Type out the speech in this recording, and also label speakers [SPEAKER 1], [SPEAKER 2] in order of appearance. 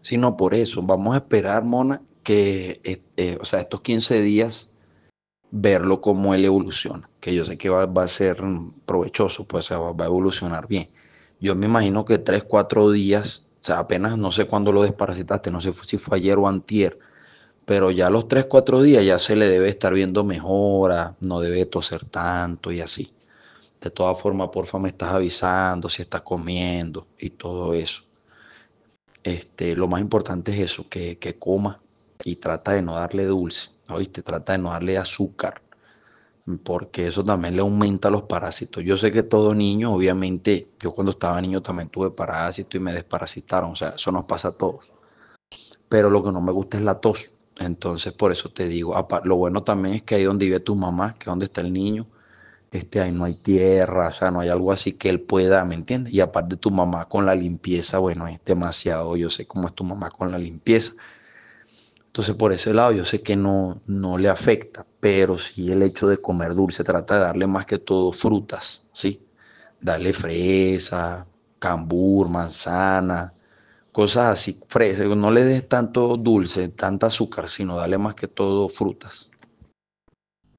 [SPEAKER 1] sino por eso. Vamos a esperar, Mona, que o sea, estos 15 días verlo cómo él evoluciona, que yo sé que va a ser provechoso, pues o sea, va a evolucionar bien. Yo me imagino que 3, 4 días, o sea, apenas no sé cuándo lo desparasitaste, no sé si fue ayer o antier, pero ya a los 3, 4 días ya se le debe estar viendo mejora, no debe toser tanto y así. De todas formas, porfa, me estás avisando si estás comiendo y todo eso. Lo más importante es eso, que coma y trata de no darle dulce, ¿oíste? Trata de no darle azúcar, porque eso también le aumenta los parásitos. Yo sé que todo niño, obviamente, yo cuando estaba niño también tuve parásitos y me desparasitaron, o sea, eso nos pasa a todos, pero lo que no me gusta es la tos. Entonces, por eso te digo, lo bueno también es que ahí donde vive tu mamá, que es donde está el niño, ahí no hay tierra, o sea, no hay algo así que él pueda, ¿me entiendes? Y aparte tu mamá con la limpieza, bueno, es demasiado, yo sé cómo es tu mamá con la limpieza. Entonces, por ese lado, yo sé que no le afecta, pero sí el hecho de comer dulce, trata de darle más que todo frutas, ¿sí? Darle fresa, cambur, manzana, cosas así, fresa. No le des tanto dulce, tanta azúcar, sino dale más que todo frutas.